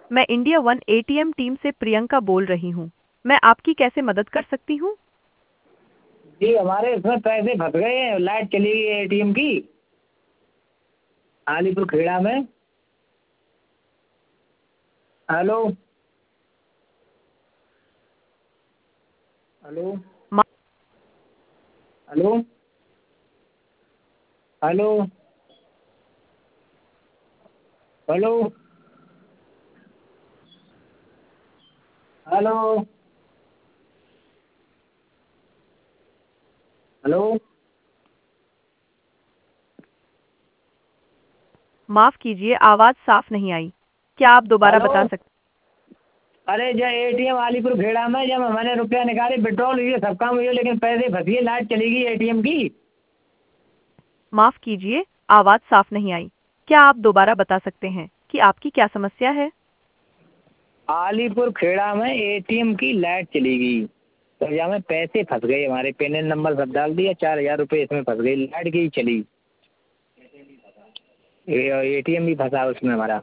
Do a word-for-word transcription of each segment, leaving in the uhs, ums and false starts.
मैं India one ATM team से प्रियंका बोल रही हूँ। मैं आपकी कैसे मदद कर सकती हूँ? जी हमारे इसमें पैसे फंस गए हैं, लाइट चली गई है एटीएम की आलीपुर खेड़ा में। हेलो हेलो मा- hello hello hello hello hello माफ कीजिए, आवाज साफ नहीं आई। क्या आप दोबारा हेलो बता सकते? अरे जो एटीएम आलीपुर खेड़ा में जब मैंने रुपया निकाले विड्रॉल हुई सब काम हुई लेकिन पैसे फंस गए, लाइट चली गई एटीएम की। माफ कीजिए, आवाज साफ नहीं आई। क्या आप दोबारा बता सकते हैं कि आपकी क्या समस्या है? आलीपुर खेड़ा में एटीएम की लाइट चली गई तो यहाँ में पैसे फंस गए, हमारे पेन नंबर सब डाल दिया, चार हजार रुपये इसमें फंस गई, लाइट गई चली, एटीएम भी फंसा उसमें हमारा।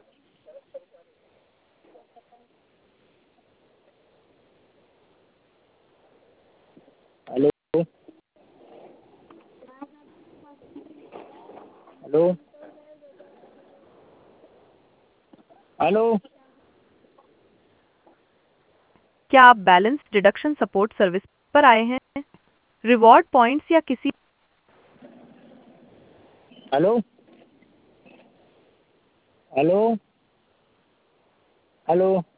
हेलो हेलो हेलो क्या आप बैलेंस डिडक्शन सपोर्ट सर्विस पर आए हैं? रिवॉर्ड पॉइंट्स या किसी? Hello hello hello